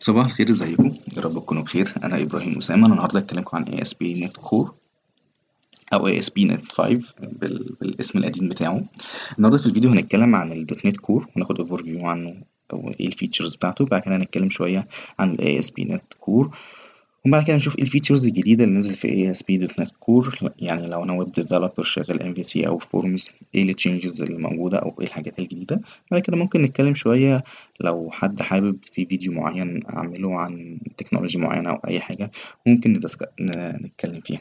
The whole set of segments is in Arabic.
صباح الخير، ازيكم؟ يا رب تكونوا بخير. انا ابراهيم اسامه. انا النهارده هكلمكم عن ASP.NET Core او ASP.NET 5 بالاسم القديم بتاعه. النهارده في الفيديو هنتكلم عن الدوت نت كور وناخد اوفر فيو عنه او ايه الفيتشرز بتاعته. بعد كده هنتكلم شويه عن ال ASP.NET Core، وبعد كده نشوف ايه الفيتشرز الجديده اللي نزل في ASP.NET Core. يعني لو انا ويب ديفلوبر شغال MVC او فورمز، ايه التشينجز اللي موجوده او ايه الحاجات الجديده. بعد كده ممكن نتكلم شويه لو حد حابب في فيديو معين اعمله عن تكنولوجي معينه او اي حاجه ممكن نتكلم فيها.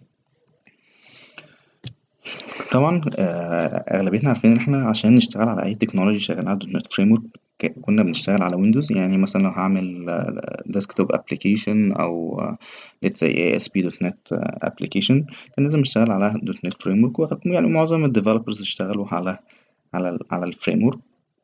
طبعا اغلبيتنا عارفين ان احنا عشان نشتغل على اي تكنولوجي شغال على دوت نت فريم ورك كنا بنشتغل على ويندوز. يعني مثلا لو هعمل ديسكتوب ابلكيشن او let's say ASP.NET ابلكيشن، كان لازم اشتغل على دوت نت فريم ورك. يعني معظم الديفلوبرز اشتغلوا على الفريم ورك.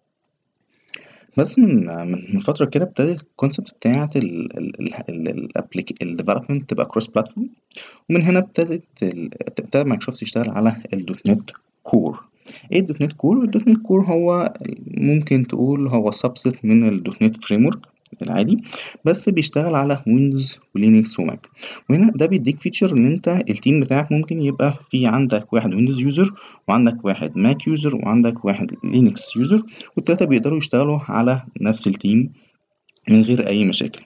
بس من فترة كده ابتدت الكونسبت بتاعت الديفلوبمنت تبقى كروس بلاتفورم، ومن هنا ابتدى مايكروسوفت يشتغل على الدوت نت كور. ايه الدوت نت كور؟ الدوت نت كور هو ممكن تقول هو سبست من الدوت نت فريم ورك العادي، بس بيشتغل على ويندوز ولينكس وماك. وهنا ده بيديك فيتشر ان انت التيم بتاعك ممكن يبقى في عندك واحد ويندوز يوزر، وعندك واحد ماك يوزر، وعندك واحد لينكس يوزر، والتلاتة بيقدروا يشتغلوا على نفس التيم من غير اي مشاكل.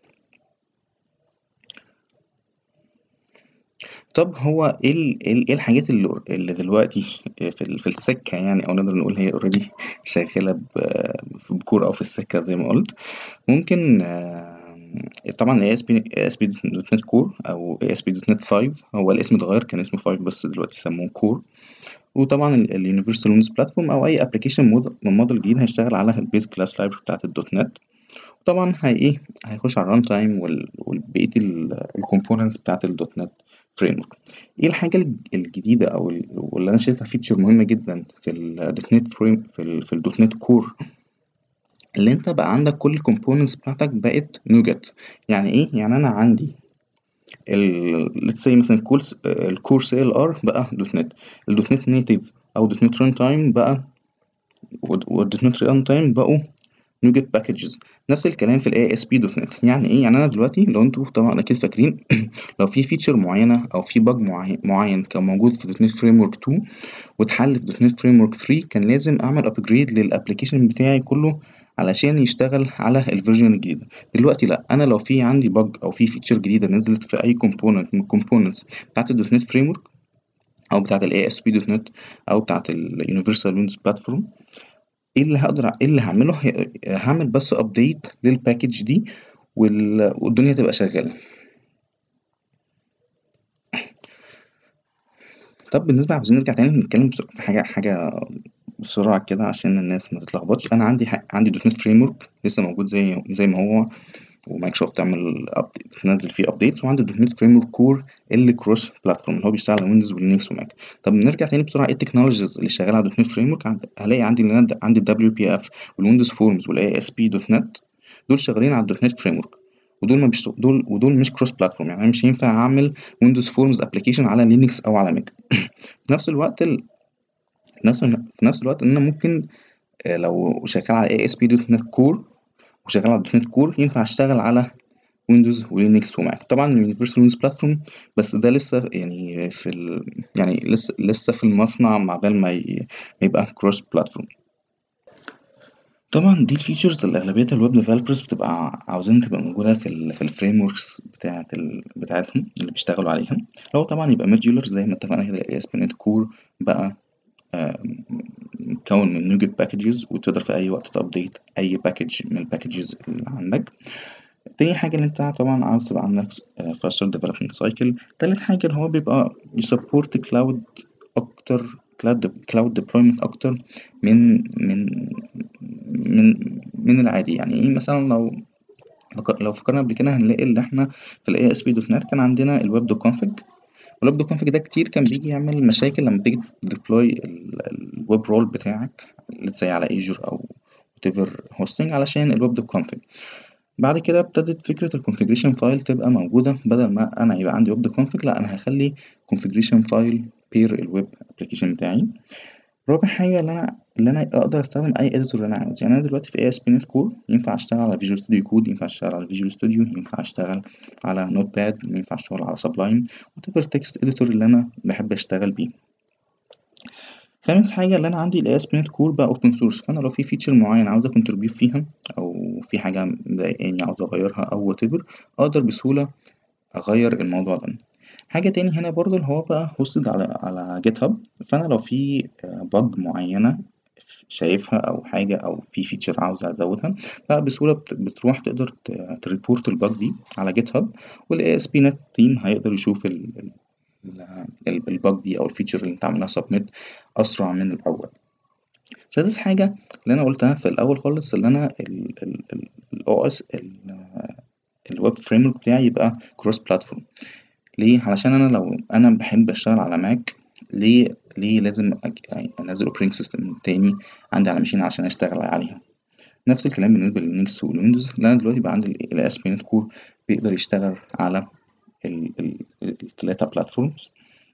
طب هو إيه الحاجات اللي دلوقتي في السكة، يعني أو نقدر نقول هي already شغالة بكور أو في السكة زي ما قلت. ممكن طبعا ASP.NET Core أو ASP.NET 5. هو الاسم اتغير، كان اسمه 5 بس دلوقتي سموه Core. وطبعا ال Universal Windows Platform أو أي application موديل جديد هيشتغل على البيز كلاس لايبرري بتاعت الدوت نت. طبعا هيخش على الران تايم والبقية الكومبوننتس بتاعت الدوت نت فريم ورك. ايه الحاجة الجديدة او واللي انا شايفها فيتشر مهمة جدا في الدوت نت فريم في الدوت نت كور، اللي انت بقى عندك كل الكومبوننتس بتاعتك بقت نوجت. يعني ايه؟ يعني انا عندي let's say مثلا الكور سي ال ار بقى دوت نت، الدوت نت نيتيف او دوت نت ران تايم بقى، والدوت نت ران تايم بقوا نوجت باكجز. نفس الكلام في الاي اس بي دوت نت. يعني ايه؟ يعني انا دلوقتي لو انتوا طبعا اكيد فاكرين لو في فيتشر معينه او في باج معين كان موجود في دوت نت فريم ورك 2 واتحل في دوت نت فريم ورك 3، كان لازم اعمل ابجريد للابلكيشن بتاعي كله علشان يشتغل على الفيرجن الجديده. دلوقتي لا، انا لو في عندي باج او في فيتشر جديده نزلت في اي كومبوننت من الكومبوننتس بتاعت الدوت نت فريم ورك او بتاعت الاي اس بي دوت نت او بتاعت اليونيفرسال ويندوز بلاتفورم، ايه اللي هعمله؟ هعمل بس ابديت للباكج دي والدنيا تبقى شغاله. طب بالنسبه عاوزين نرجع تاني نتكلم في حاجه بسرعه كده عشان الناس ما تتلخبطش. انا عندي دوت نت فريم ورك لسه موجود زي ما هو، ومايكروسوفت تعمل تنزل فيه ابديت. وعندي دوت نت فريم ورك كور اللي كروس بلاتفورم اللي هو بيشتغل على ويندوز ولينكس وماك. طب نرجع تاني بسرعه، ايه التكنولوجيز اللي شغاله على دوت نت فريم ورك؟ هلاقي عندي الدبليو بي اف والويندوز فورمز والاي اس بي دوت نت، دول شغالين على الدوت نت فريم ورك. ودول ما بيشتغل دول مش كروس بلاتفورم. يعني مش هينفع اعمل ويندوز فورمز ابلكيشن على لينكس او على ماك. في نفس الوقت ان انا ممكن لو شغال على اي اس بي دوت نت كور وشغال على دوت نت كور ينفع اشتغل على ويندوز ولينكس وماك. طبعا يونيفرسال ويندوز بلاتفورم بس ده لسه يعني يعني لسه في المصنع مع بال ما يبقى كروس بلاتفورم. طبعا دي الفيتشرز اللي اغلبيه الويب ديفلوبرز بتبقى عاوزين تبقى موجوده في الفريم وركس بتاعتهم اللي بيشتغلوا عليها. لو طبعا يبقى موديولر زي ما اتفقنا كده، الاي اس بي نت كور بقى مكون من نوجت باكجز، وتقدر في اي وقت تابديت اي باكج من الباكجز اللي عندك. تاني حاجة اللي انت طبعا عاوز تبقى عندك faster development cycle. تالت حاجة اللي هو بيبقى يسبورت كلاود اكتر، كلاود deployment اكتر من من من العادي. يعني ايه؟ مثلا لو فكرنا قبل كده هنلاقي اللي احنا في الاي اس بي دوت نت كان عندنا الويب دوت كونفج. والويب دوت كونفج ده كتير كان بيجي يعمل مشاكل لما تيجي تديبلوي الويب رول بتاعك let's say على ايجور او whatever hosting علشان الويب دوت كونفج. بعد كده ابتدت فكرة الكونفيجريشن فايل تبقى موجودة. بدل ما أنا يبقى عندي ويب كونفيج، لا، أنا هخلي configuration فايل بير الويب ابلكيشن بتاعي. رابع حاجة اللي أنا أقدر أستخدم أي editor اللي أنا عاوز. يعني أنا دلوقتي في ASP.NET Core ينفع أشتغل على Visual Studio Code، ينفع أشتغل على Visual Studio، ينفع أشتغل على Notepad، ينفع أشتغل على Sublime whatever text editor اللي أنا بحب أشتغل بيه. خامس حاجة اللي أنا عندي ال ASP.NET Core بقى open source، فأنا لو في feature معين عاوز أcontribute فيها أو في حاجة مضايقاني عاوز أغيرها أو whatever، أقدر بسهولة أغير الموضوع ده. حاجة تاني هنا برضه اللي هو بقى hosted على GitHub، فأنا لو في bug معينة شايفها أو حاجة أو في feature عاوز أزودها، بقى بسهولة بتروح تقدر تريبورت الباج دي على GitHub، وال ASP.NET team هيقدر يشوف الباج دي أو الفيتشر اللي أنت عاملها submit أسرع من الأول. سادس حاجة اللي أنا قلتها في الأول خالص، اللي أنا ال OS الويب فريم ورك بتاعي يبقى كروس بلاتفورم. ليه؟ علشان أنا لو أنا بحب أشتغل على ماك، ليه لازم أنزل اوبريتنج سيستم تاني عندي على ماشين عشان أشتغل عليها. نفس الكلام بالنسبة للينكس والويندوز، اللي أنا دلوقتي بقى عندي ال ASP.NET Core بيقدر يشتغل على التلاتة بلاتفورمز.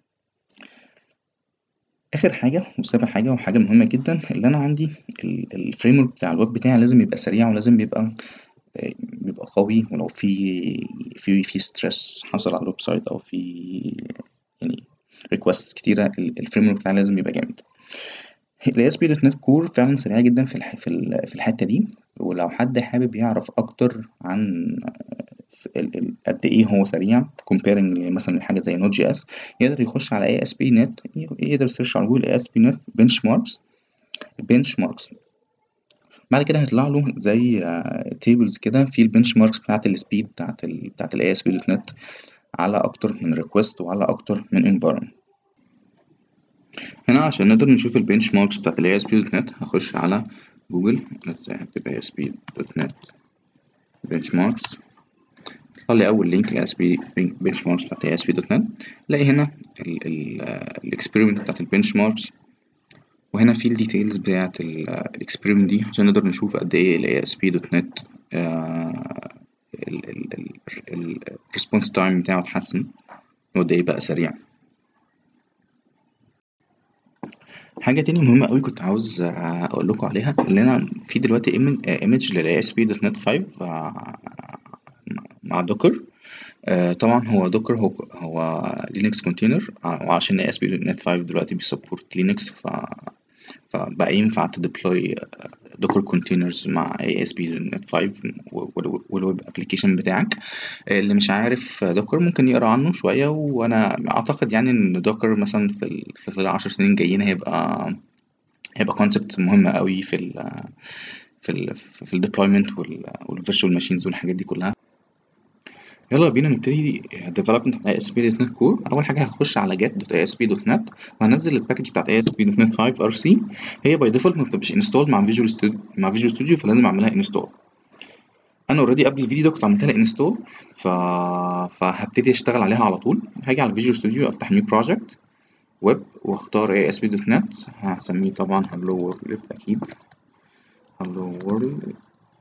آخر حاجة وسابع حاجة وحاجة مهمة جدا، اللي أنا عندي الفريم ورك بتاع الويب بتاعي لازم يبقى سريع، ولازم بيبقى قوي، ولو في ستريس حصل على الويب سايت أو في يعني ريكوست كتيرة، الفريم ورك بتاعي لازم يبقى جامد. ال ASP.NET Core فعلا سريعة جدا في الحتة دي، ولو حد حابب يعرف أكتر عن قد إيه هو سريع comparing مثلا لحاجة زي Node.js، يقدر يخش على ASP.NET، يقدر يسيرش على جوجل ASP.NET benchmarks. بعد كده هيطلع له زي تيبلز كده في البنش ماركس بتاعة السبيد بتاعة ال ASP.NET على أكتر من ريكوست وعلى أكتر من environment. هنا عشان نقدر نشوف البنش ماركس بتاعة ال ASP.NET هخش على جوجل، هكتب ASP.NET benchmarks، يطلع لي أول لينك ل ASP benchmarks بتاعة ASP.NET. الاقي هنا الاكسبيرمنت بتاعة البنش ماركس، وهنا في الديتيلز بتاعة الاكسبيرمنت دي عشان نقدر نشوف قد ايه ال ASP.NET الريسبونس تايم بتاعه اتحسن وقد ايه بقى سريع. حاجة تاني مهمة أوي كنت عاوز أقول لكم عليها، اللي أنا في دلوقتي ايمج لل ASP.NET 5 مع دوكر. طبعا هو دوكر هو لينكس كونتينر، وعشان ASP.NET 5 دلوقتي بيسبورت لينكس، فبقى ينفع تديبلوي دوكر كونتينرز مع ASP.NET 5 والويب ابلكيشن بتاعك. اللي مش عارف دوكر ممكن يقرا عنه شوية، وانا اعتقد يعني ان دوكر مثلا في خلال 10 سنين جايين هيبقى كونسبت مهم قوي في الديبلويمنت والفيرتشوال ماشينز والحاجات دي كلها. يلا بينا نبتدي development على ASP.NET Core. أول حاجة هخش على get.asp.net وهنزل الباكج بتاعت ASP.NET 5 RC. هي باي ديفولت ما بتبقاش انستول مع فيجوال ستوديو، فلازم أعملها انستول. أنا أوريدي قبل الفيديو ده كنت عملت لها انستول، فهبتدي أشتغل عليها على طول. هاجي على فيجوال ستوديو، أفتح نيو بروجكت ويب واختار ASP.NET، هسميه طبعا Hello World أكيد، Hello World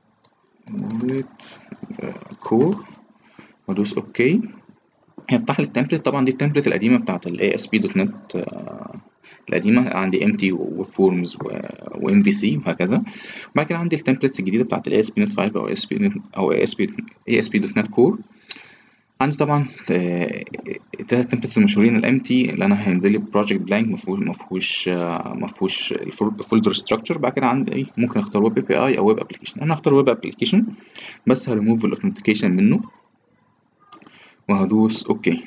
Core، وادوس اوكي. هيفتح لي التمبلت. طبعا دي التمبلت القديمه بتاعت ال ASP.NET القديمه، عندي empty وفورمز وام في سي وهكذا. وبعد كده عندي التمبلتس الجديده بتاعت ال ASP.NET 5 او ASP.NET Core. عندي طبعا التلات تمبلتس المشهورين، الامتي اللي انا هينزل لي بروجكت بلانك مفهوش الفولدر ستراكشر. بعد كده عندي ايه، ممكن اختار ويب اي بي اي او ويب ابلكيشن. انا هختار ويب ابلكيشن بس هريموف الاوثنتيكيشن منه وهدوس اوكي.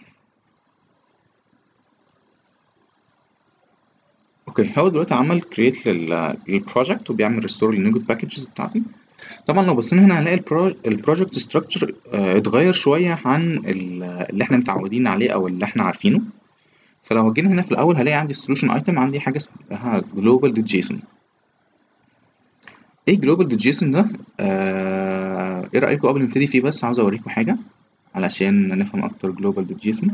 اوكي، هو دلوقتي عمل كريت للبروجكت وبيعمل ريستور للنيجود باكجز بتاعتي. طبعا لو بصينا هنا هنلاقي البروجكت ستراكشر اتغير شويه عن اللي احنا متعودين عليه او اللي احنا عارفينه. فلو جينا هنا في الاول هلاقي عندي solution item، عندي حاجه اسمها global.json. ايه global.json ده؟ ايه رايكم قبل ما نبتدي فيه بس عاوز اوريكم حاجه علشان نفهم اكتر global.json.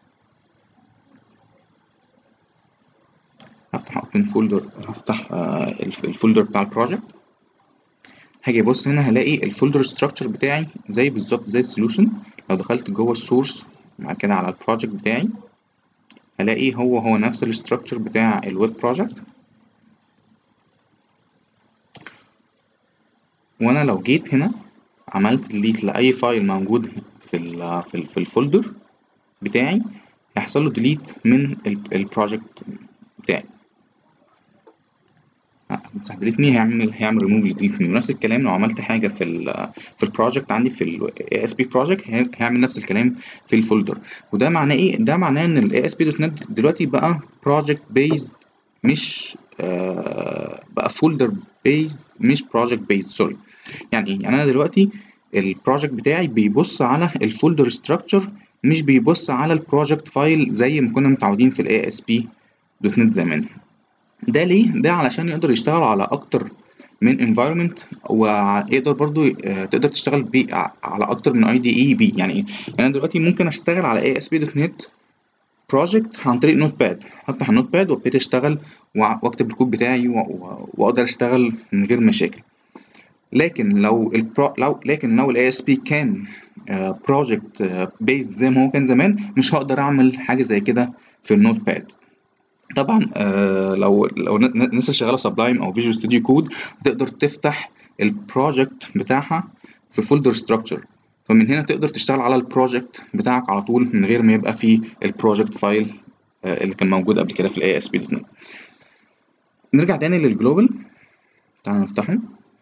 هفتح open folder، هفتح الفولدر بتاع البروجكت. هاجي ابص هنا هلاقي الفولدر ستراكشر بتاعي زي بالظبط زي السولوشن. لو دخلت جوه السورس بعد كده على البروجكت بتاعي هلاقي هو نفس الستراكشر بتاع الويب بروجكت. وانا لو جيت هنا عملت ديليت لاي فايل موجود في الفولدر بتاعي، هيحصل له ديليت من البروجكت بتاعي. ديليت مين هيعمل ريموف لديليت مين. ونفس الكلام لو عملت حاجه في البروجكت عندي في الاي اس بي بروجكت، هيعمل نفس الكلام في الفولدر. وده معناه ايه؟ ده معناه ان الاي اس بي دوت نت دلوقتي بقى بروجكت بيزد، مش بقى فولدر بيزد مش بروجكت بيزد. سوري، يعني ايه؟ يعني انا دلوقتي البروجكت بتاعي بيبص على الفولدر ستراكشر، مش بيبص على البروجكت فايل زي ما كنا متعودين في الاي اس بي دوت نت زمان. ده ليه؟ ده علشان يقدر يشتغل على اكتر من environment، ويقدر برضو تقدر تشتغل بيه على اكتر من اي دي اي بي. يعني ايه؟ يعني انا دلوقتي ممكن اشتغل على اي اس بي دوت نت بروجكت عن طريق نوت باد، هفتح النوت باد وابتدي اشتغل واكتب الكود بتاعي واقدر اشتغل من غير مشاكل. لكن لو الاي اس بي كان بروجكت بيزد زي ما هو كان زمان، مش هقدر اعمل حاجه زي كده في النوت باد. طبعا لو الناس اللي شغاله سبلايم او فيجوال ستوديو كود هتقدر تفتح البروجكت بتاعها في فولدر ستراكشر، فمن هنا تقدر تشتغل على البروجكت بتاعك على طول من غير ما يبقى فيه البروجكت فايل اللي كان موجود قبل كده في الاي اس بي دوت نت. نرجع تاني للجلوبال، تعالى نفتحه.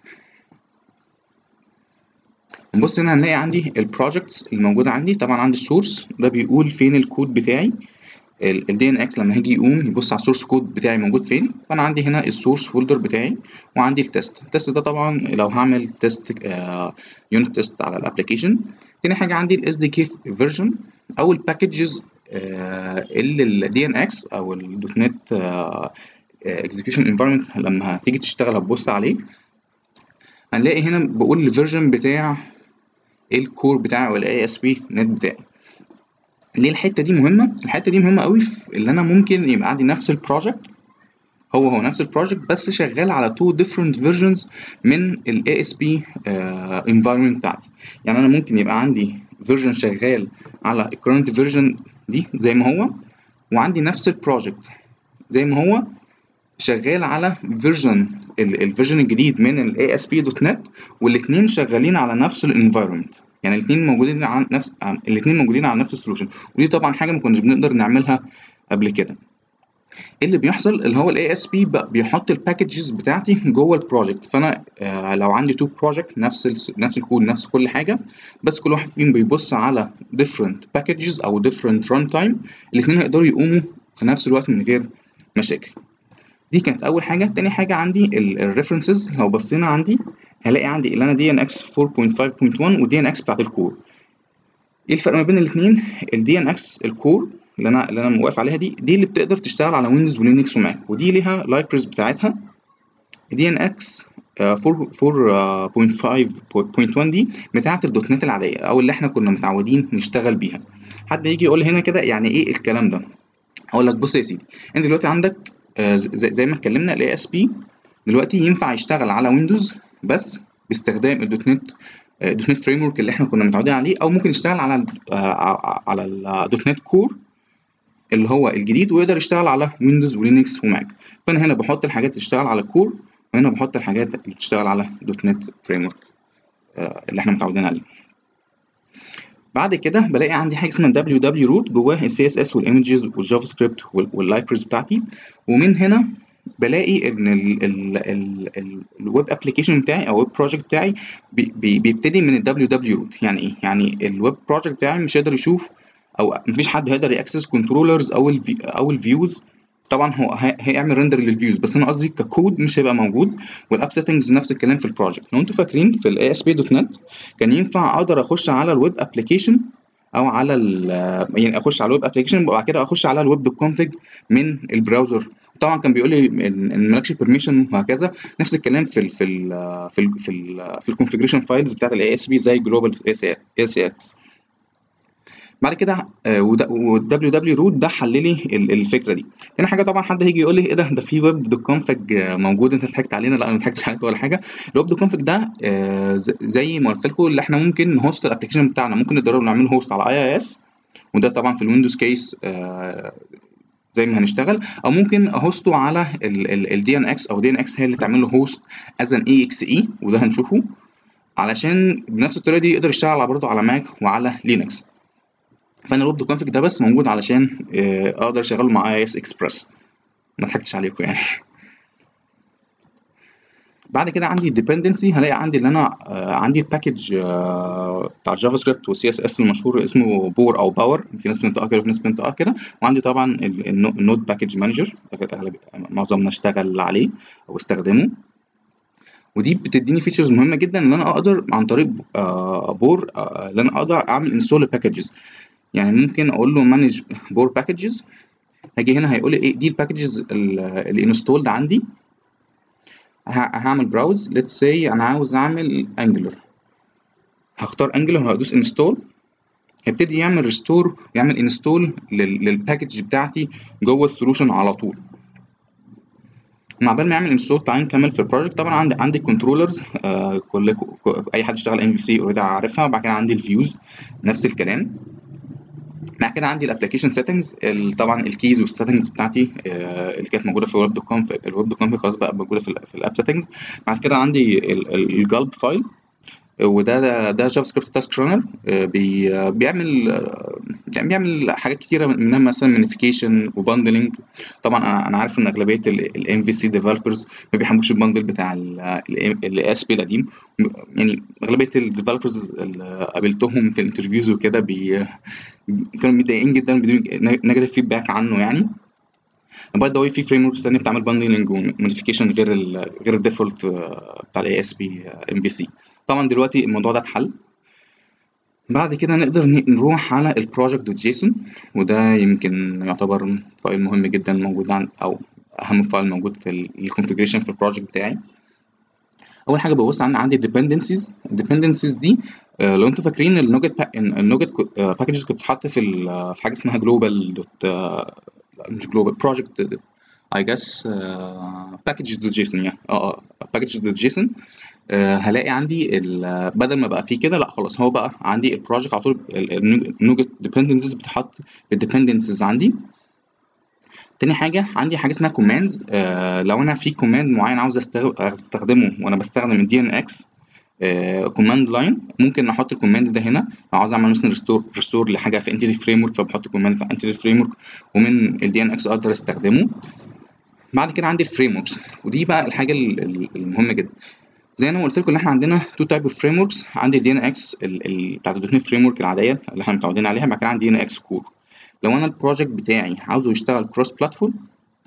نبص هنا هنلاقي عندي البروجكتس الموجوده عندي. طبعا عندي السورس ده بيقول فين الكود بتاعي. الدي ان اكس لما هيجي يقوم يبص على السورس كود بتاعي موجود فين، فانا عندي هنا السورس فولدر بتاعي، وعندي التست ده طبعا لو هعمل تيست يونت تيست على الابلكيشن. تاني حاجه عندي الاس دي كي فيرجن او الباكجز اللي الدي ان اكس او الدوت نت اكزيكيوشن انفايرمنت لما هتيجي تشتغل هتبص عليه. هنلاقي هنا بقول الفيرجن بتاع الكور بتاعي او الاي اس بي نت بتاعي. ليه الحته دي مهمه؟ الحته دي مهمه قوي في اللي انا ممكن يبقى عندي نفس البروجكت، هو نفس البروجكت بس شغال على two different versions من ال ASP environment بتاعتي. يعني انا ممكن يبقى عندي version شغال على ال current version دي زي ما هو، وعندي نفس البروجكت زي ما هو شغال على الفيرجن الجديد من ال ASP.NET، والاتنين شغالين على نفس الانفايرمنت. يعني الاتنين موجودين على نفس السولوشن. ودي طبعا حاجه ما كناش بنقدر نعملها قبل كده. ايه اللي بيحصل؟ اللي هو الاي اس بي بيحط الباكجز بتاعتي جوه البروجكت. فانا لو عندي تو بروجكت نفس الكود نفس كل حاجه، بس كل واحد فيهم بيبص على different packages او different runtime، الاثنين هيقدروا يقوموا في نفس الوقت من غير مشاكل. دي كانت اول حاجه. تاني حاجه عندي الريفرنسز. لو بصينا عندي هلاقي عندي اللي انا دي ان اكس 4.5.1 ودي ان اكس بتاعت الكور. ايه الفرق ما بين الاثنين؟ الدي ان اكس الكور اللي انا واقف عليها دي اللي بتقدر تشتغل على ويندوز ولينكس وماك، ودي ليها لايبرز بتاعتها. دي ان اكس 4.5.1 دي بتاعه الدوت نت العاديه او اللي احنا كنا متعودين نشتغل بيها. حد يجي يقول لي هنا كده يعني ايه الكلام ده؟ اقول لك بص يا سيدي، انت دلوقتي عندك زي ما اتكلمنا الاي اس بي دلوقتي ينفع يشتغل على ويندوز بس باستخدام الدوت نت فريم ورك اللي احنا كنا متعودين عليه، او ممكن يشتغل على الدوت نت كور اللي هو الجديد، ويقدر يشتغل على ويندوز ولينكس وماك. فانا هنا بحط الحاجات اللي تشتغل على الكور، وهنا بحط الحاجات اللي بتشتغل على دوت نت فريم ورك اللي احنا متعودين عليه. بعد كده بلاقي عندي حاجه اسمها دبليو دبليو روت، جواها السي اس اس والايمجز والجافا سكريبت واللايبرز بتاعتي. ومن هنا بلاقي ان الويب ابلكيشن بتاعي او الويب بروجكت بتاعي بيبتدي من الدبليو دبليو روت. يعني ايه؟ يعني الويب بروجكت بتاعي مش هيقدر يشوف، او مفيش حد هيقدر ياكسس كنترولرز او الفيوز. طبعا هو هيعمل ريندر للفيوز، بس انا قصدي ككود مش هيبقى موجود. والاب سيتنجز نفس الكلام في البروجكت. لو انتوا فاكرين في الاي اس بي دوت نت كان ينفع اقدر اخش على الويب ابلكيشن او على يعني اخش على الويب ابلكيشن وبعد كده اخش على الويب دوت كونفج من البراوزر. طبعا كان بيقول لي ان مالكش بيرميشن وهكذا. نفس الكلام في الكونفجريشن فايلز بتاعت الاي اس بي زي جلوبال اي سي اكس. بعد كده والدبليو دبليو روت ده حل لي الفكره دي. تاني حاجه طبعا حد هيجي يقول لي ايه ده في ويب دوت كونفج موجود، انت ضحكت علينا. لا انا ما ضحكتش عليك ولا حاجه. الويب دوت كونفج ده زي ما قلت لكم اللي احنا ممكن نهوست الابلكيشن بتاعنا، ممكن نقدر نعمله هوست على اي اس، وده طبعا في الويندوز كيس زي ما هنشتغل، او ممكن اهوسته على الدي ان اكس، او دي ان اكس هي اللي تعمل له هوست از ان اي اكس اي، وده هنشوفه، علشان بنفس الطريقه دي يقدر يشتغل برضه على ماك وعلى لينكس. فانا الويب كونفيج ده بس موجود علشان اقدر اشغله مع اي اس اكسبرس، ما ضحكتش عليكم يعني. بعد كده عندي الديبندنسي، هلاقي عندي اللي انا عندي الباكج بتاع الجافا سكريبت والسي اس اس المشهور اسمه بور او باور، في ناس بتنطقها كده وفي ناس بتنطقها كده. وعندي طبعا النود باكج مانجر، معظمنا اشتغل عليه او استخدمه، ودي بتديني فيتشرز مهمه جدا ان انا اقدر عن طريق بور ان انا اقدر اعمل انستول لباكجز. يعني ممكن اقول له مانج بور باكجز، هاجي هنا هيقول لي ايه دي الباكجز الانستولد عندي. هعمل براوز، ليتس سي انا عاوز اعمل انجلر، هختار انجلر وهدوس انستول، هيبتدي يعمل ريستور، يعمل انستول للباكج بتاعتي جوه السولوشن على طول. مع بال ما يعمل انستول تعالى نكمل في البروجكت. طبعا عندي كنترولرز، اي حد اشتغل ام في سي اوريدي عارفها. وبعد كده عندي الفيوز نفس الكلام. بعد كده عندي الابلكيشن سيتنجز، طبعا الكيز والسيتنجز بتاعتي اللي كانت موجوده في الويب دوت كونف، الويب دوت كونف خلاص بقى موجوده في الاب سيتنجز. بعد كده عندي الجالب فايل، وده جافا سكريبت تاسك رانر، بيعمل حاجات كتيره منها مثلا مانيفيكيشن وباندلنج. طبعا انا عارف ان اغلبيه الام في سي ديفلوبرز ما بيحبوش الباندل بتاع الاس بي القديم. يعني اغلبيه الديفلوبرز اللي قابلتهم في الانترفيوز وكده كانوا متضايقين جدا، بدون نيجاتيف فيدباك عنه يعني. باي ذا واي في فريم وركس ثانيه بتعمل باندلنج وموديفيكيشن غير الديفولت بتاع الاي اس بي ام في سي. طبعا دلوقتي الموضوع ده اتحل. بعد كده نقدر نروح على البروجكت دوت جيسون، وده يمكن يعتبر فايل مهم جدا موجود او اهم فايل موجود في الكونفيجريشن في البروجكت بتاعي. اول حاجه ببص عندي الديبندنسيز دي. لو انتوا فاكرين النوجت باكجز كنت بتتحط في حاجه اسمها جلوبال دوت، مش جلوبال، بروجكت اي جاس باكجز دوت جيسون يعني باكجز دوت جيسون. هلاقي عندي بدل ما بقى فيه كده، لا خلاص هو بقى عندي البروجكت على طول النوجت ديبندنسيز بتحط الديبندنسيز عندي. تاني حاجة عندي حاجة اسمها كوماندز. لو أنا في كوماند معين عاوز أستخدمه وأنا بستخدم الدي ان اكس كوماند لاين، ممكن أحط الكوماند ده هنا. لو عاوز أعمل مثلا ريستور لحاجة في انتيتي فريم ورك، فبحط كوماند في انتيتي فريم ورك ومن الدي ان اكس أقدر أستخدمه. بعد كده عندي الفريم وركس، ودي بقى الحاجة المهمة جدا. زي ما قلت لكم ان احنا عندنا تو تايب اوف فريم وركس. عندي الدي ان اكس بتاعت الدوت نت فريم ورك العاديه اللي احنا متعودين عليها. بعد كده عندي دي ان اكس كور. لو انا البروجكت بتاعي عاوزه يشتغل كروس بلاتفورم،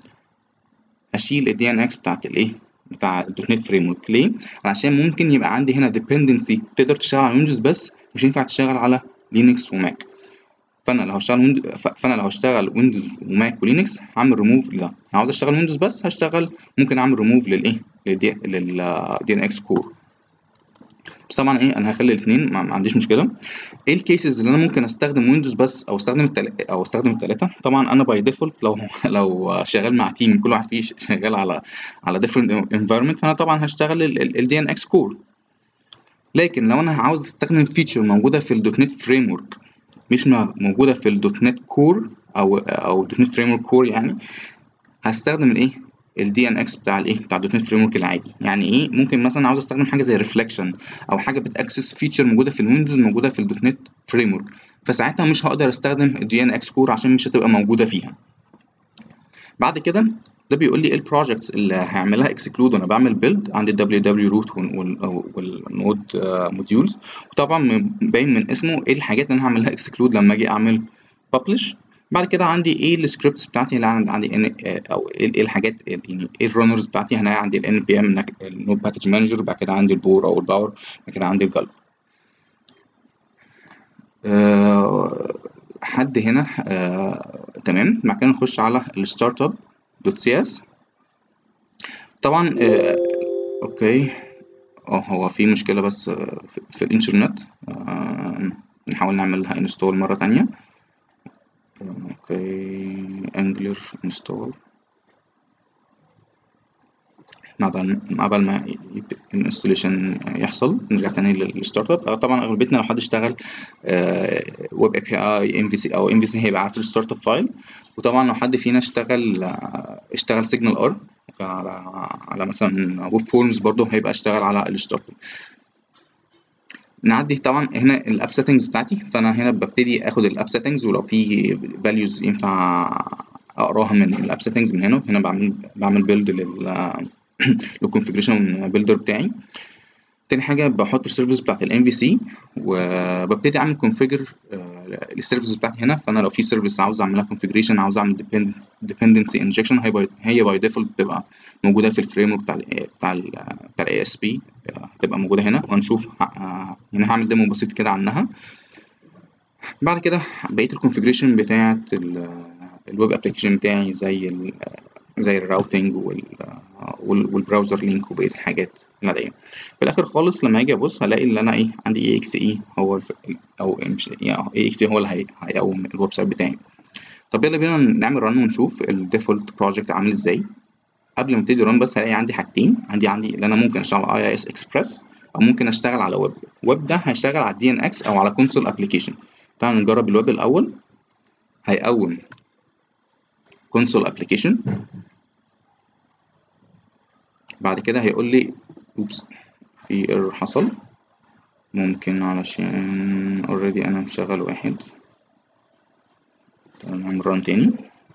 اشيل الدي ان اكس بتاع الدوت نت فريم ورك. ليه؟ عشان ممكن يبقى عندي هنا ديبندنسي تقدر تشتغل على ويندوز بس مش ينفع تشتغل على لينكس وماك. فانا لو هشتغل ويندوز وماك ولينكس هعمل ريموف لده. عاوز اشتغل ويندوز بس هشتغل، ممكن اعمل ريموف للدي ان اكس كور. بس طبعا انا هخلي الاثنين، ما عنديش مشكله. ايه الكيسز اللي انا ممكن استخدم ويندوز بس او استخدم الثلاثه؟ طبعا انا باي ديفولت لو شغال مع تيم كل واحد فيه شغال على ديفرنت انفايرمنت، فانا طبعا هشتغل الدي ان اكس كور. لكن لو انا عاوز استخدم فيتشر موجوده في الدوت نت فريم ورك مش موجوده في الدوت نت كور او دوت نت فريم ورك كور، يعني هستخدم الدي ان اكس بتاع الدوت نت فريم ورك العادي. يعني ايه؟ ممكن مثلا عاوز استخدم حاجه زي ريفلكشن او حاجه بتاكسس فيتشر موجوده في الويندوز موجوده في الدوت نت فريم ورك، فساعتها مش هقدر استخدم الدي ان اكس كور عشان مش هتبقى موجوده فيها. بعد كده ده بيقول لي ايه البروجكتس اللي هعملها اكسكلود وانا بعمل بيلد. عندي الدبليو دبليو روت والنود موديولز، وطبعا باين من اسمه ايه الحاجات اللي انا هعملها اكسكلود لما اجي اعمل ببلش. بعد كده عندي ايه السكريبتس بتاعتي اللي عندي او ايه الحاجات، يعني ايه الرانرز بتاعتي. هنا عندي الان بي ام النود باكج مانجر، وبعد كده عندي البور او الباور، بعد كده عندي الجلب. حد هنا تمام. بعد كده نخش على الستارت اب دوت سي اس. طبعا اوكي، هو في مشكلة بس في الانترنت. نحاول نعملها انستول مرة تانية. اوكي انجلر انستول. قبل ما الانستليشن يحصل. نرجع تاني للستارت اب. طبعا اغلبيتنا لو حد اشتغل ويب اي بي اي ام في سي او ام في سي هيبقى عارف الستارت اب فايل. وطبعا لو حد فينا اشتغل سيجنال ار على مثلا ويب فورمز برضه هيبقى اشتغل على الستارت اب. نعدي طبعا هنا الاب سيتنجز بتاعتي. فانا هنا ببتدي اخد الاب سيتنجز، ولو في فاليوز ينفع اقراها من الاب سيتنجز من هنا. هنا بعمل بيلد للكونفيجريشن بيلدر بتاعي. تاني حاجه بحط السيرفيس بتاعت الام في سي، وببتدي اعمل كونفيجر للسيرفيس بتاعتي هنا. فانا لو في سيرفيس عاوز اعملها كونفيجريشن، عاوز اعمل ديبندنسي انجكشن، هي باي ديفولت بتبقى موجوده في الفريم ورك بتاع الاي اس بي، هتبقى موجوده هنا. وهنشوف هنا هعمل ديمو بسيط كده عنها. بعد كده بقيه الكونفيجريشن بتاعت الويب ابلكيشن بتاعي زي الراوتنج والبراوزر لينك وبقيه الحاجات العاديه. في الاخر خالص لما اجي ابص هلاقي ان انا عندي اي اكس اي هو او مش اي اكس اي هو اللي هيقوم الويب سايت بتاعي. طب يلا بينا نعمل رن ونشوف الديفولت بروجكت عامل ازاي. قبل ما ابتدي رن بس هلاقي عندي حاجتين. عندي اللي انا ممكن اشتغل على اي اس اكسبريس، او ممكن اشتغل على ويب ده هيشتغل على الدي ان اكس او على كونسول ابلكيشن. تعالوا نجرب الويب الاول. هيقوم كونسول ابلكيشن، بعد كده هيقول لي اوبس في ايرور حصل، ممكن علشان اوريدي انا مشغل واحد. نعمل ران تاني.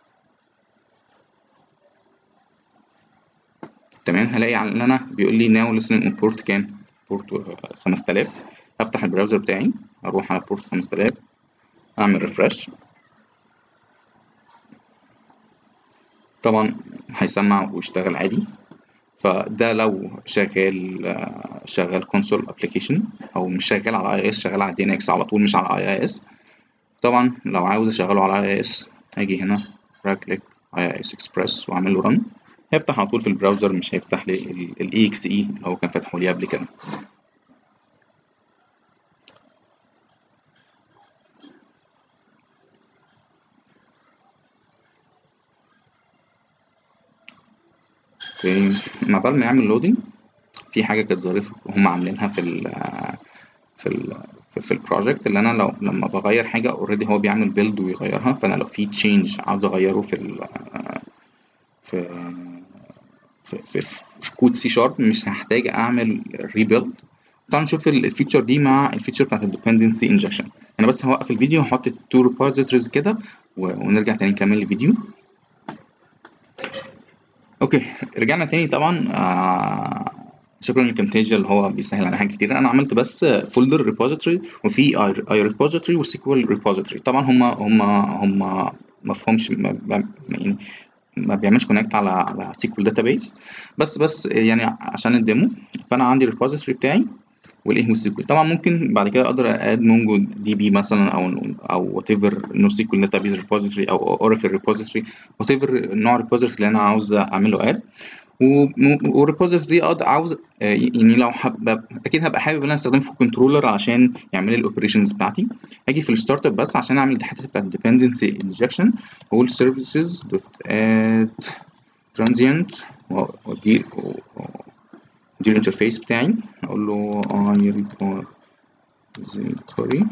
تمام. هلاقي ان انا بيقول لي ناو listening on port كام؟ بورت 5000. هفتح البراوزر بتاعي، اروح على بورت 5000، اعمل ريفرش. طبعا هيسمع ويشتغل عادي. فده لو شغال كونسول ابلكيشن، او مش شغال على اي اس، شغال على دي ان اكس على طول مش على اي اس. طبعا لو عاوز اشغله على اي اس هاجي هنا رايت كليك اي اس اكسبريس واعمل له رن. هيفتح على طول في البراوزر، مش هيفتح لي الاي اكس اي اللي هو كان فاتحه لي قبل كده. اوكي. مع بال ما يعمل لودنج، في حاجه كانت ظريفه وهم عاملينها في البروجكت، اللي انا لما بغير حاجه اوريدي هو بيعمل بيلد ويغيرها. فانا لو في تشينج عاوز اغيره في في كود سي شارب، مش هحتاج اعمل ريبيلد. تعالوا نشوف الفيتشر دي مع الفيتشر بتاعت الديبندنسي انجكشن. انا بس هوقف الفيديو وهحط التو ريبوزيتوريز كده ونرجع تاني نكمل الفيديو. اوكي، رجعنا تاني. طبعا شكرا لكامتيجيا اللي هو بيسهل على حاجات كتير. انا عملت بس فولدر ريبوزيتوري، وفي اي ريبوزيتوري وسيكوال ريبوزيتوري. طبعا هم مفهومش يعني ما بيعملش كونكت على سيكوال داتابيس، بس يعني عشان الديمو. فانا عندي الريبوزيتوري بتاعي والايه والسيكوال. طبعا ممكن بعد كده اقدر اد مونجو دي بي مثلا او وات ايفر نو سيكوال داتابيس ريبوزيتوري او اوراكل ريبوزيتوري، وات ايفر نوع الريبوزيتوري اللي انا عاوز اعمل له اد. والريبوزيتوري دي عاوز يعني لو اكيد هبقى حابب ان انا استخدمه في كنترولر عشان يعمل لي الاوبريشنز بتاعتي. هاجي في الستارت اب بس عشان اعمل الحته بتاعت الديبندنسي انجكشن، اقول سيرفيسز دوت اد ترانزيانت، ودي الانترفيس بتاعي. اقول له اي ريبوزيتوري،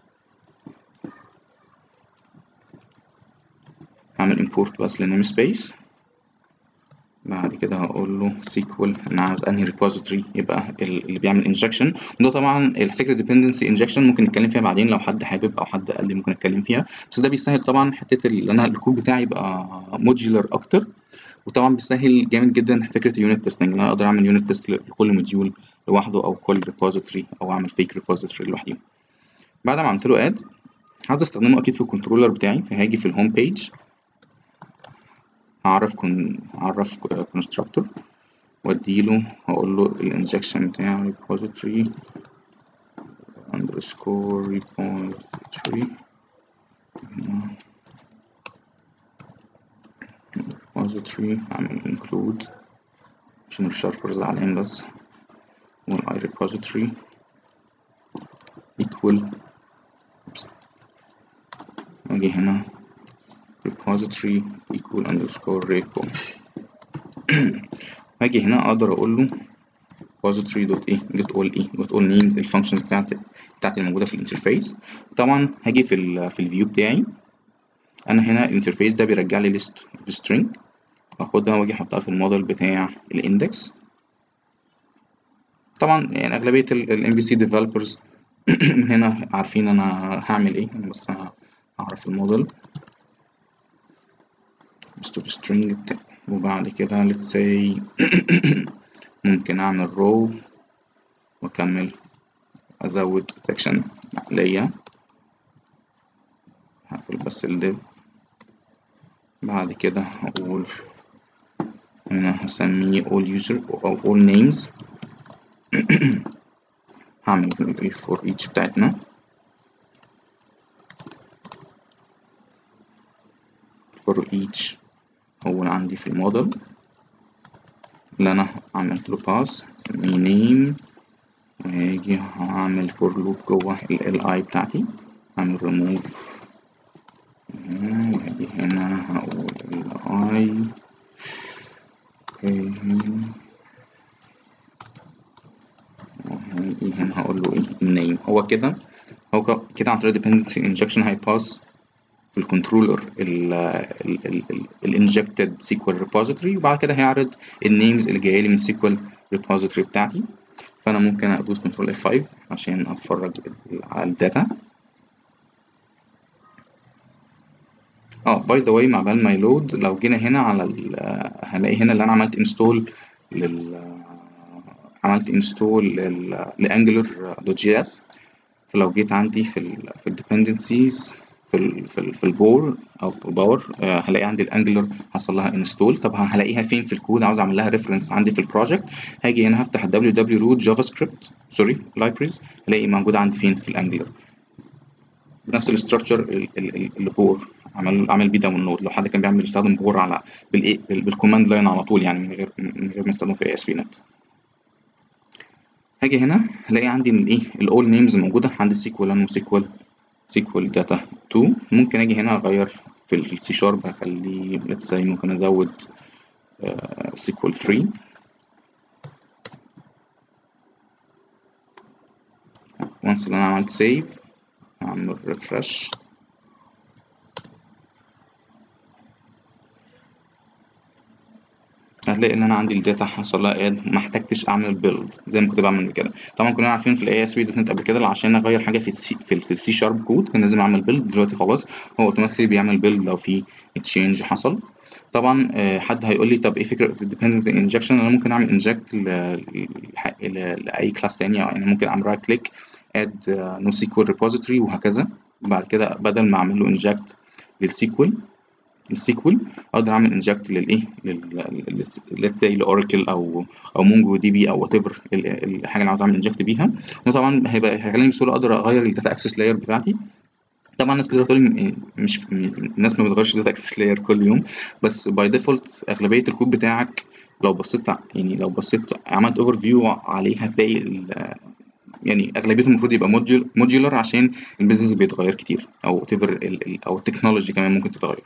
هعمل امبورت بس للنيم سبيس. بعد كده هقول له سيكوال، انا عاوز انهي ريبوزيتوري يبقى اللي بيعمل انجكشن. وده طبعا الفكره ديبندنسي انجكشن ممكن نتكلم فيها بعدين لو حد حابب، او حد قال لي ممكن اتكلم فيها. بس ده بيسهل طبعا حته اللي انا الكود بتاعي يبقى موديولر اكتر. وطبعا بيسهل جامد جدا فكره اليونت تيستنج، ان انا اقدر اعمل يونت تيست لكل موديول لوحده، او كل ريبوزيتوري، او اعمل فيك ريبوزيتوري لوحده. بعد ما عملت له اد، عاوز استخدمه اكيد في الكنترولر بتاعي. فهاجي في الهوم بيج، هعرف كونستراكتور واديله، هقول له الانجكشن بتاع repository underscore repository اعمل include عشان الشاربر زعلان بس، والاي repository equal، اجي هنا repository equal underscore repo. هاجي هنا اقدر اقول له repository دوت ايه دوت اول ايه دوت اول نيمز الفانكشنز بتاعتي الموجوده في الانترفيس. طبعا هاجي في الفيو بتاعي انا هنا الانترفيس ده بيرجع لي list of string، اخدها واجي احطها في الموديل بتاع الاندكس. طبعا يعني اغلبيه الام بي سي ديفلوبرز هنا عارفين انا هعمل ايه، بس انا هعرف الموديل list of string وبعد كده let's say ممكن اعمل row واكمل ازود section ليا، هقفل بس الديف. بعد كده هقول هنا هسميه all user أو all names هعمل ال for each بتاعتنا. for each هو اللي عندي في الموديل اللي أنا عملت له pass هسميه name، وهاجي هعمل for loop جوه ال I بتاعتي، هعمل remove وهاجي هنا هقول ال I وهاجي هنا هقول له ايه النيم. هو كده عن طريق dependency injection هيباس في الكنترولر الانجكتد سيكوال ريبوزيتوري، وبعد كده هيعرض النيمز اللي جايه لي من السيكوال ريبوزيتوري بتاعتي. فانا ممكن ادوس كنترول F5 عشان اتفرج على الداتا. باي ذا واي مع بال ما يلود، لو جينا هنا على هنلاقي هنا اللي انا عملت انستول لانجلر دوت جي اس. فلو جيت عندي في الديبندنسيز في البور او في الباور هلاقي عندي الانجلر حصل لها انستول. طب هلاقيها فين في الكود؟ عاوز اعمل لها ريفرنس عندي في البروجكت، هاجي هنا هفتح www root javascript libraries، هلاقي موجوده عندي فين في الانجلر بنفس الاستراكشر اللي بور عمل بيه داونلود. لو حد كان بيعمل يستخدم بور على بالكوماند لاين على طول يعني من غير ما يستخدم في ASP.NET. هاجي هنا هلاقي عندي الايه الاول نيمز موجوده عندي سيكوال 1 وسيكوال داتا 2. ممكن اجي هنا اغير في السي شارب، هخليه let's say ممكن ازود سيكوال 3. وانس اللي انا عملت سيف هعمل ريفرش، هتلاقي ان انا عندي الداتا حصل لها اد، ما احتجتش اعمل بيلد زي ما كنت بعمل كده. طبعا كنا عارفين في الاي اس بي دوت نت قبل كده عشان اغير حاجه في السي شارب كود كان لازم اعمل بيلد. دلوقتي خلاص هو اوتوماتيكلي بيعمل بيلد لو في تشينج حصل. طبعا حد هيقول لي طب ايه فكره الديبندنت انجكشن؟ انا ممكن اعمل انجكت لاي كلاس تاني، يعني ممكن اعمل رايت كليك اد نو سيكوال ريبوزيتوري وهكذا. بعد كده بدل ما اعمل له انجكت السيكوال اقدر اعمل انجكت للايه let's say لاوراكل او مونجو دي بي او وات ايفر الحاجه اللي عاوز اعمل انجكت بيها. وطبعا هيخليني بسهوله اقدر اغير الداتا اكسس لاير بتاعتي. طبعا ناس كتير بتقول لي مش الناس ما بتغيرش الداتا اكسس لاير كل يوم، بس باي ديفولت اغلبيه الكود بتاعك لو بصيت عملت اوفر فيو عليه هتلاقي يعني اغلبيته المفروض يبقى موديولر عشان البيزنس بيتغير كتير او او التكنولوجي كمان ممكن تتغير.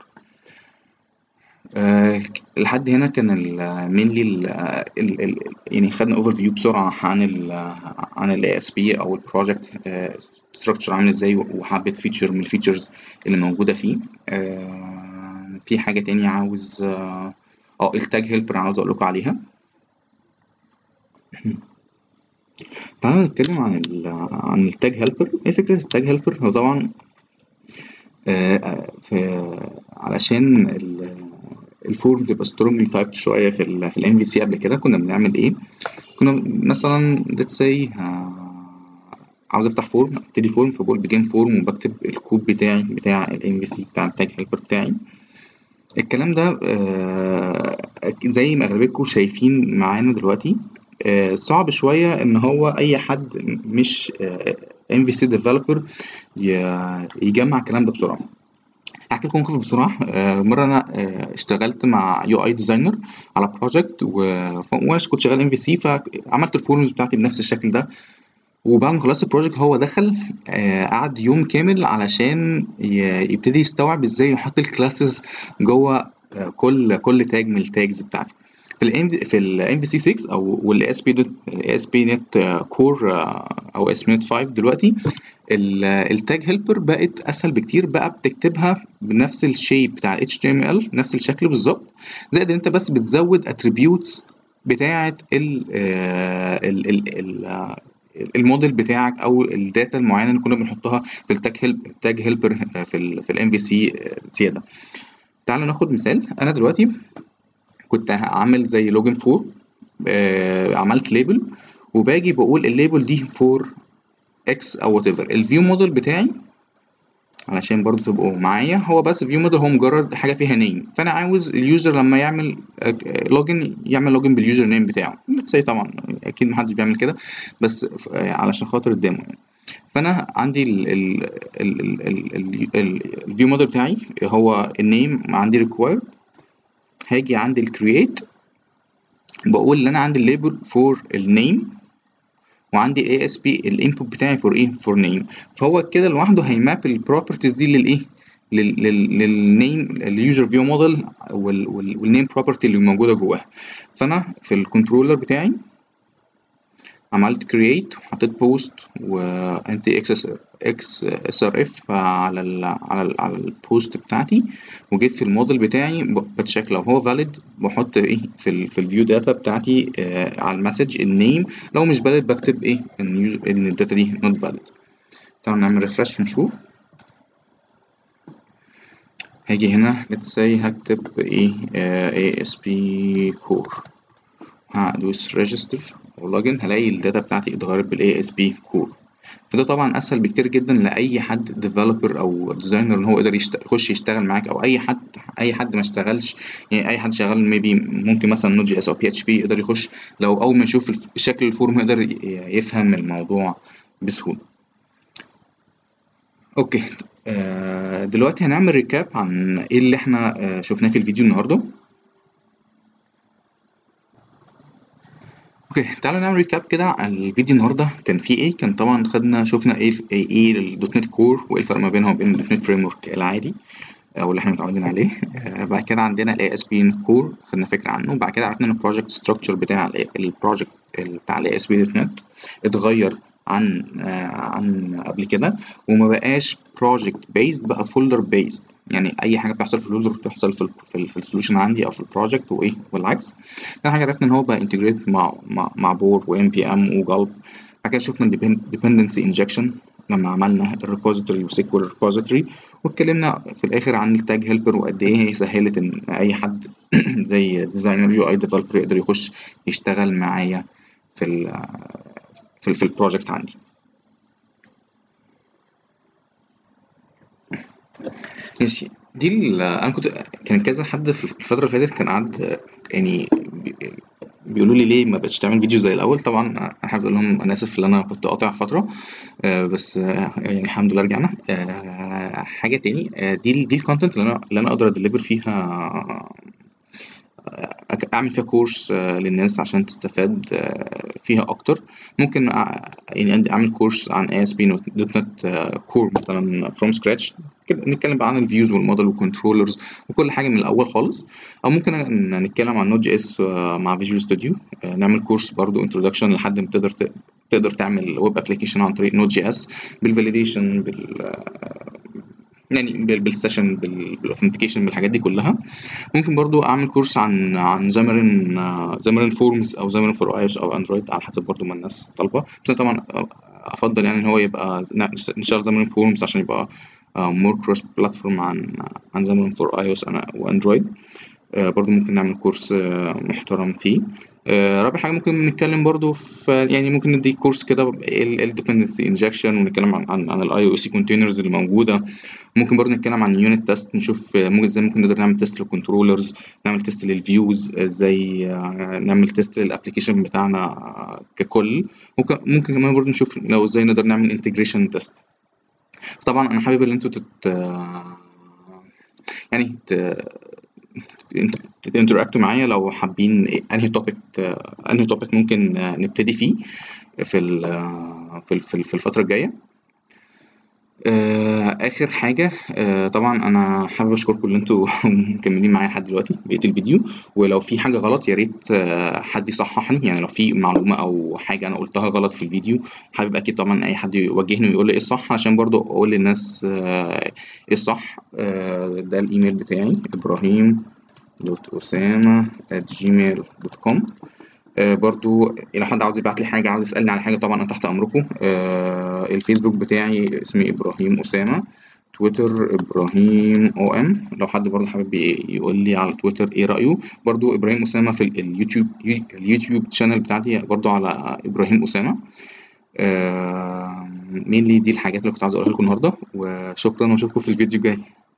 لحد هنا كان mainly يعني خدنا اوفر فيو بسرعة عن ال ASP أو البروجكت structure عامل ازاي، وحبة فيتشر من الفيتشرز اللي موجودة فيه. في حاجة تانية عاوز التاج هيلبر عاوز أقول لكم عليها. تعالوا نتكلم عن التاج هيلبر. ايه فكرة التاج هيلبر؟ هو طبعا علشان الفورم تبقى سترونجلي تايبد شويه في الام في سي. قبل كده كنا بنعمل ايه؟ كنا مثلا let's say عاوز افتح فورم، ابتدي فورم، فبقول بيجين فورم وبكتب الكود بتاعي بتاع الام في سي بتاع التاج هيلبر بتاعي. الكلام ده زي ما اغلبيتكم شايفين معانا دلوقتي صعب شويه ان هو اي حد مش ام في سي ديفلوبر يجمع الكلام ده بسرعه. احكي لكم موقف بصراحه. مره انا اشتغلت مع يو اي ديزاينر على بروجكت وانا كنت شغال ام في سي، فعملت الفورمز بتاعتي بنفس الشكل ده. وبعد ما خلصت البروجكت هو دخل قعد يوم كامل علشان يبتدي يستوعب ازاي يحط الكلاسز جوه كل تاج من التاجز بتاعتي. في ال MVC6 او وال ASP.NET Core او ASP.NET 5 دلوقتي التاج هيلبر بقت اسهل بكتير، بقى بتكتبها بنفس الشيب بتاع ال HTML، نفس الشكل بالظبط، زائد ان انت بس بتزود اتريبيوتس بتاعه الموديل بتاعك او الداتا المعينه اللي كنا بنحطها في التاج هيلبر في الام في سي زياده. تعال ناخد مثال. انا دلوقتي كنت عامل زي لوجن فور، عملت ليبل وباجي بقول الليبل دي فور اكس او وات ايفر. الفيو موديل بتاعي علشان برضو تبقوا معايا، هو بس فيو موديل هو مجرد حاجه فيها نيم، فانا عاوز اليوزر لما يعمل لوجن يعمل لوجن باليوزر نيم بتاعه. ليتس طبعا اكيد محدش بيعمل كده، بس علشان خاطر الديمو يعني. فانا عندي الفيو موديل بتاعي هو النيم، عندي ريكوايرد، هاجي عندي الكرييت بقول ان انا عندي الليبل فور النيم، وعندي الاي اس بي الانبوت بتاعي فور ايه، فور نيم. فهو كده لوحده هيماب البروبرتيز دي للايه، للنيم اليوزر فيو موديل والنيم بروبرتي اللي موجوده جواها. فانا في الكنترولر بتاعي عملت create وحطيت post وانتي اكس اس ار اف على البوست بتاعتي، وجيت في الموديل بتاعي بتشيك لو هو valid، بحط ايه في الفيو داتا بتاعتي على المسج النيم، لو مش valid بكتب ايه ان الداتا دي not valid. تعالوا نعمل ريفرش ونشوف. هاجي هنا let's say هكتب ايه ASP core، هدوس register ولوجن، هلاقي الداتا بتاعتي اتغيرت بالاي اس بي كور. فده طبعا اسهل بكتير جدا لاي حد ديفلوبر او ديزاينر ان هو يقدر يخش يشتغل معاك، او اي حد ما اشتغلش، يعني اي حد شغال ميبي ممكن مثلا نوت جي اس او بي اتش بي يقدر يخش، لو اول ما يشوف شكل الفورم يقدر يفهم الموضوع بسهوله. اوكي، دلوقتي هنعمل ريكاب عن ايه اللي احنا شفناه في الفيديو النهارده. اوكي، تعالوا نعمل ريكاب كده عن الفيديو النهارده. كان فيه ايه؟ كان طبعا شفنا ايه الدوت نت كور، وايه الفرق ما بينها وبين الدوت نت فريم ورك العادي او اللي احنا متعودين عليه. بعد كده عندنا الاي اس بي كور، خدنا فكره عنه. بعد كده عرفنا ان البروجكت ستراكشر بتاع البروجكت بتاع الاي اس بي دوت نت اتغير عن قبل كده، وما بقاش بروجكت بيزد، بقى فولدر بيزد. يعني اي حاجه بتحصل في الفولدر بتحصل في السوليوشن عندي او في البروجكت، وايه والعكس. تاني حاجه عرفنا ان هو بقى انتجريت مع بور وام بي ام وجالب. بعد كده شفنا الديبندنسي انجكشن لما عملنا الريبوزيتوري وسيكوال ريبوزيتوري، واتكلمنا في الاخر عن التاج هيلبر وقد ايه هي سهلت ان اي حد زي ديزاينر يو اي ديفلوبر يقدر يخش يشتغل معايا في في البروجكت عندي. ماشي، انا كان كذا حد في الفتره اللي فاتت كان قاعد يعني بيقولوا لي ليه ما بقتش تعمل فيديو زي الاول. طبعا انا حابب اقول لهم انا اسف ان انا كنت قاطع فتره، بس يعني الحمد لله رجعنا. حاجه تاني، دي الكونتنت اللي انا اقدر اديليفر فيها، اعمل فيها كورس للناس عشان تستفاد فيها اكتر. ممكن يعني اعمل كورس عن ASP.NET كور مثلا فروم سكراتش، نتكلم بقى عن الفيوز والموديل والكنترولرز وكل حاجه من الاول خالص. او ممكن نتكلم عن نوت جي اس مع فيجوال ستوديو، نعمل كورس برضو انترودكشن لحد ما تقدر تعمل ويب ابلكيشن عن طريق نوت جي اس بالفاليديشن يعني بالسيشن بالاوثنتيكيشن بالحاجات دي كلها. ممكن برضو اعمل كورس عن زامرين فورمز او زامرين فور اي او اس او اندرويد على حسب برضو ما الناس طالبه. بس طبعا افضل يعني ان هو يبقى نشتغل زامرين فورمز عشان يبقى مور كروس بلاتفورم عن زامرين فور اي او اس واندرويد. برضو ممكن نعمل كورس محترم فيه. رابع حاجة ممكن نتكلم برضو في، يعني ممكن ندي كورس كده ال dependency injection، ونتكلم عن ال IOC containers اللي موجودة. ممكن برضو نتكلم عن unit test، نشوف ازاي ممكن نقدر نعمل تيست للكنترولرز، نعمل تيست للفيوز، ازاي نعمل تيست للابلكيشن بتاعنا ككل. ممكن كمان برضو نشوف لو ازاي نقدر نعمل integration test. طبعا انا حابب ان انتوا يعني تنتراكتوا معايا لو حابين انهي توبيك ممكن نبتدي فيه في الفترة الجاية. اخر حاجه، طبعا انا حابب اشكركم اللي انتوا مكملين معايا لحد دلوقتي بقيه الفيديو. ولو في حاجه غلط يا ريت حد يصححني، يعني لو في معلومه او حاجه انا قلتها غلط في الفيديو، حابب اكيد طبعا اي حد يوجهني ويقول لي ايه الصح، عشان برضو اقول للناس ايه الصح. ده الايميل بتاعي ibrahim.osama@gmail.com. برضو لو حد عاوز يبعت لي حاجة، عاوز يسألني على حاجة، طبعا أنا تحت أمركم. الفيسبوك بتاعي اسمي إبراهيم أسامة، تويتر إبراهيم أو إم. لو حد برضو حابب يقول لي على تويتر إيه رأيه، برضو إبراهيم أسامة في اليوتيوب. اليوتيوب شانل بتاعتي برضو على إبراهيم أسامة. مين دي الحاجات اللي كنت عاوز أقولها لكم النهاردة، وشكرا وأشوفكم في الفيديو الجاي.